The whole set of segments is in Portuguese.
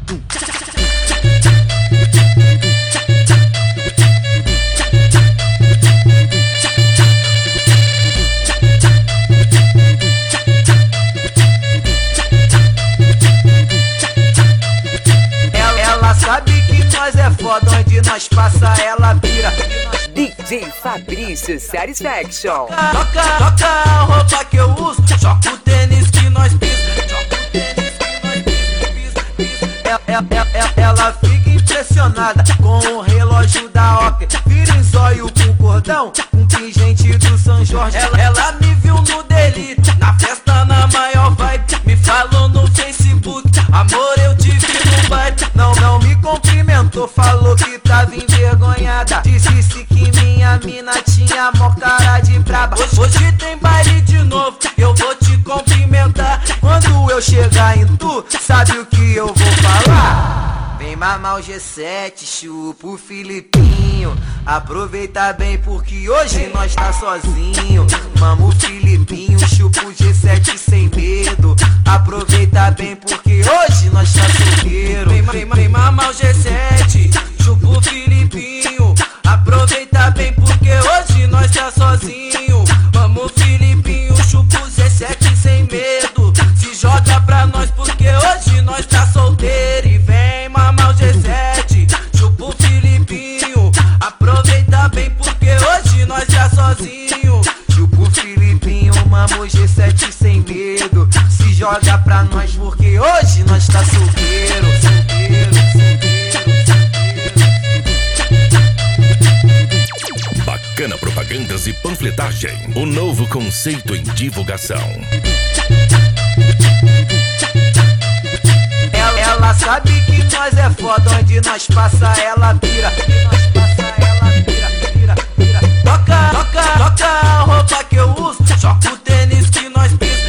Ela sabe que nós é foda, onde nós passa ela pira. DJ Fabrício Satisfaction. Toca a roupa que eu uso, joga o tênis que nós pisa. Ela fica impressionada com o relógio da Oca. Vira em zóio com cordão, com pingente do São Jorge. Ela me viu no delírio, na festa na maior vibe. Me falou no Facebook, amor eu te vi no baile. Não me cumprimentou, falou que tava envergonhada. Disse que minha mina tinha mó cara de braba. Hoje tem baile de novo, eu vou te cumprimentar. Quando eu chegar em tu, sabe o que eu vou falar? Vem mamar o G7, chupa o Filipinho. Aproveita bem porque hoje nós tá sozinho. Mama o Filipinho, chupa o G7 sem medo. Aproveita bem porque hoje nós tá solteiro. Vem mamar o G7, chupa o Filipinho. Aproveita bem porque hoje nós tá sozinho. Mama o Filipinho, chupa o G7 sem medo. Se joga pra nós porque hoje nós tá solteiro. E vem mamar o G7, chupa o Filipinho. Aproveita bem porque hoje nós tá sozinho. Chupa o Filipinho, mama o G7 sem medo. Se joga pra nós porque hoje nós tá solteiro. Bacana Propagandas e Panfletagem, o novo conceito em divulgação. Ela sabe que nós é foda, onde nós passa ela pira. Toca a roupa que eu uso, joga o tênis que nós pisa.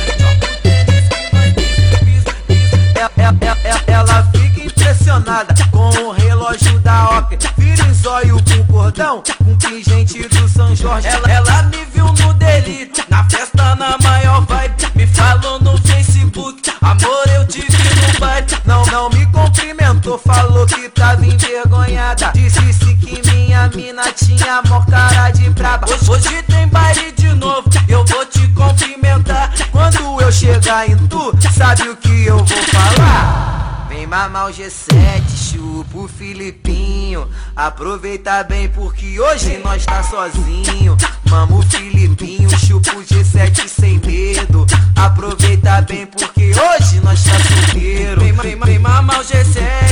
Ela fica impressionada com o relógio da Oca. Vira em zóio com cordão, com pingente do São Jorge. Ela me viu no delírio, na festa na maior vibe. Me falou no Facebook, amor eu te vi no baile. Não me cumprimentou, falou que tava envergonhada. Disse que minha mina tinha mó cara de braba. Hoje tem baile de novo, eu vou te cumprimentar. Quando eu chegar em tu, sabe o que eu vou falar? Vem mamar o G7, chupa o Filipinho. Aproveita bem porque hoje nós tá sozinho. Mama o Filipinho, chupa o G7 sem medo. Aproveita bem porque hoje nós tá solteiro. Vem mamar o G7.